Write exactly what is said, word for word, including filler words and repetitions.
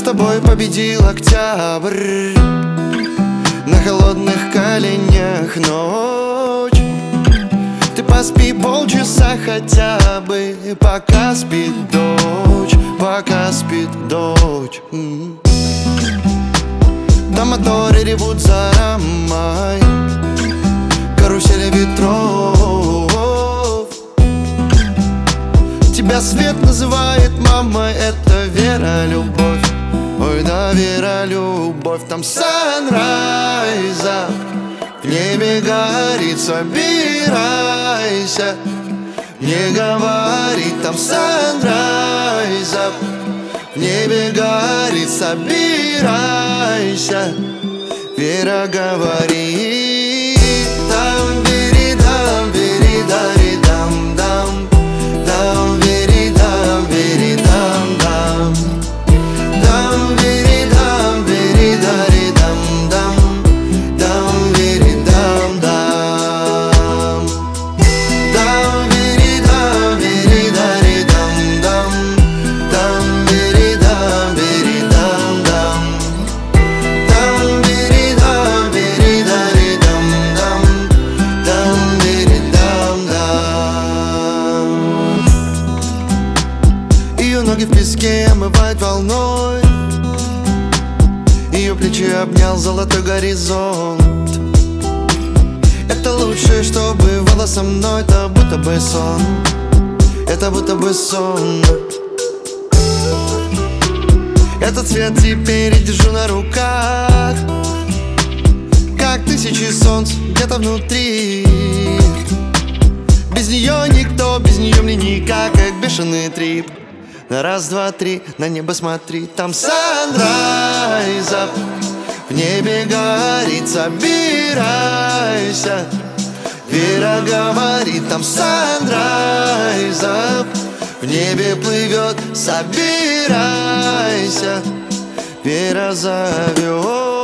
тобой победил октябрь, на холодных коленях ночь. Ты поспи полчаса хотя бы, пока спит дочь, пока спит дочь. Там моторы ревут за рамой, карусели ветров. Тебя свет называет мамой, это вера, любовь. Ой, да, вера, любовь. Там санрайза в небе горит, собирайся. Не говори, там санрайза в небе горит, собирайся. Вера говорит. Там вери, дам, вери, дари, дам, дам. Дам, вери, дам, вери, дам, дам. Дам, вери, дам, вери, дари, дам, дам. Дам, вери, дам, дам. Дам, вери, дам, вери, дари, дам, дам. Дам, вери, дам, вери, дам, дам. Дам, вери, дам, вери, дари, дам, дам. Дам, вери, дам, дам. Ее ноги в песке омывают волной, ее плечи обнял золотой горизонт. Это лучшее, что бывало со мной, это будто бы сон, это будто бы сон. Этот цвет теперь держу на руках, как тысячи солнц где-то внутри. Без нее никто, без нее мне никак, как бешеный трип. На раз, два, три, на небо смотри, там санрайза в небе горит, собирайся. Вера говорит, там санрайза в небе плывет, собирайся. Вера зовет.